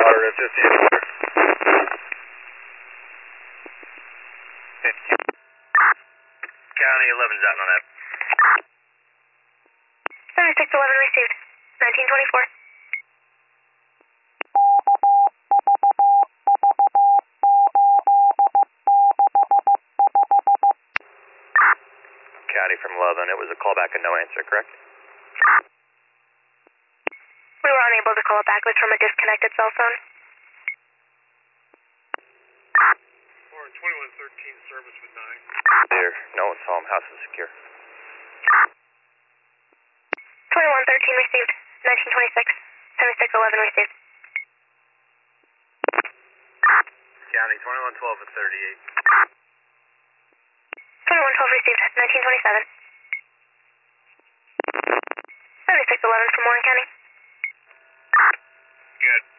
Colorado 50. County 11's out on that. 7611 received. 1924. County from 11, it was a callback and no answer, correct? We were unable to call it back. It was from a disconnected cell phone. Or 2113 service with 9. There, no one's home, house is secure. 2113 received. 1926. 7611 received. County 2112 at 38. 2112 received. 1927. 7611 from Warren County. Good.